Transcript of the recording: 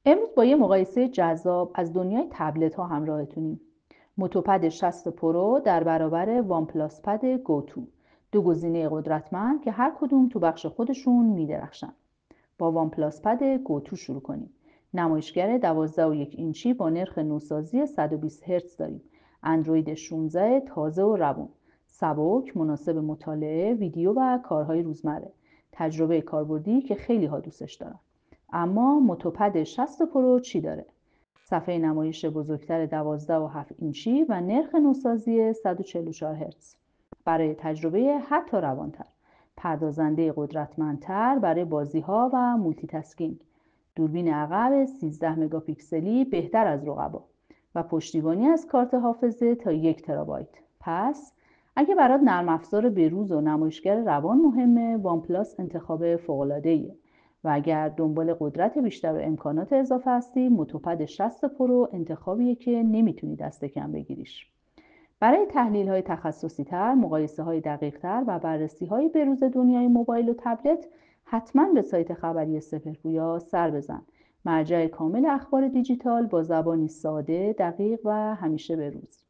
امروز با یه مقایسه جذاب از دنیای تبلت ها همراهتونیم. موتوپد 60 پرو در برابر وان پلاس پد گوتو، دو گزینه قدرتمند که هر کدوم تو بخش خودشون میدرخشن. با وان پلاس پد گوتو شروع کنیم. نمایشگر 12.1 اینچی با نرخ نوسازی 120 هرتز داریم. اندروید 16 تازه و روون، سبک، مناسب مطالعه، ویدیو و کارهای روزمره. تجربه کاربردی که خیلی ها دوستش دارن. اما موتوپد 60 پرو چی داره؟ صفحه نمایش بزرگتر 12.7 اینچی و نرخ نوسازی 144 هرتز برای تجربه حتی روانتر. پردازنده قدرتمندتر برای بازی‌ها و مولتی تاسکینگ. دوربین عقب 13 مگاپیکسلی بهتر از رقبا و پشتیبانی از کارت حافظه تا 1 ترابایت. پس اگه برات نرم افزار بروز و نمایشگر روان مهمه، وان پلاس انتخاب فوق‌العاده‌ایه. و اگر دنبال قدرت بیشتر و امکانات اضافه هستی، موتوپد 60 پرو انتخابیه که نمیتونی دست کم بگیریش. برای تحلیل‌های تخصصی‌تر، مقایسه‌های دقیق‌تر و بررسی‌های بروز دنیای موبایل و تبلت، حتما به سایت خبری سپهرگویا سر بزن. مرجع کامل اخبار دیجیتال با زبانی ساده، دقیق و همیشه بروز.